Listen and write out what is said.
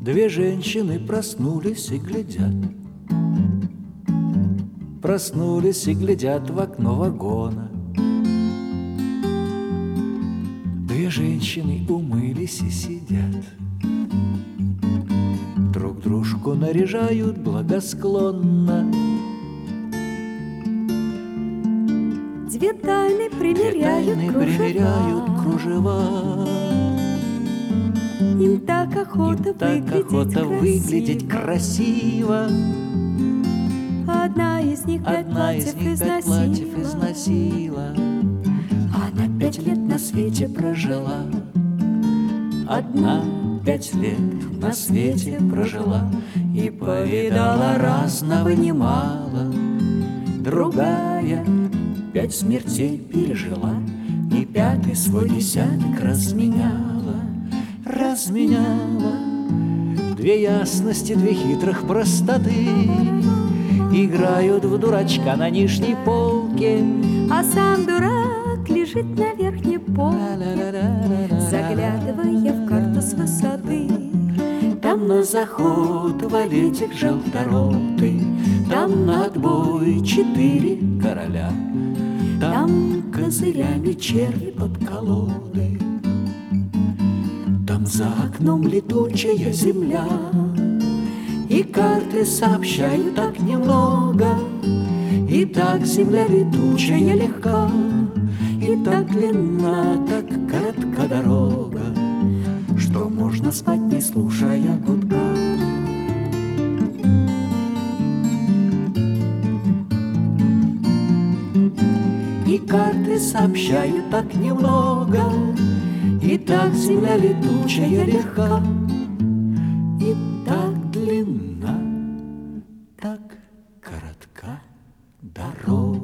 Две женщины проснулись и глядят. Проснулись и глядят в окно вагона. Две женщины умылись и сидят. Друг дружку наряжают благосклонно. Две тайны примеряют кружева. Им так охота выглядеть красиво. Одна из них пять платьев износила. Она 5 лет на свете прожила. Одна 5 лет на свете прожила и повидала разного немало. Другая 5 смертей пережила и 5-й свой десяток разменяла. Две ясности, две хитрых простоты играют в дурачка на нижней полке. А сам дурак лежит на верхней полке, заглядывая в карту с высоты. Там на заход валетик желторотый, там на отбой 4 короля, там козырями черви под колодой. Там за окном летучая земля, и карты сообщают так немного. И так земля летучая легка, и так длинна, так коротка дорога, что можно спать, не слушая гудка. И карты сообщают так немного, и так земля летучая легка, и так длинна, так коротка дорога.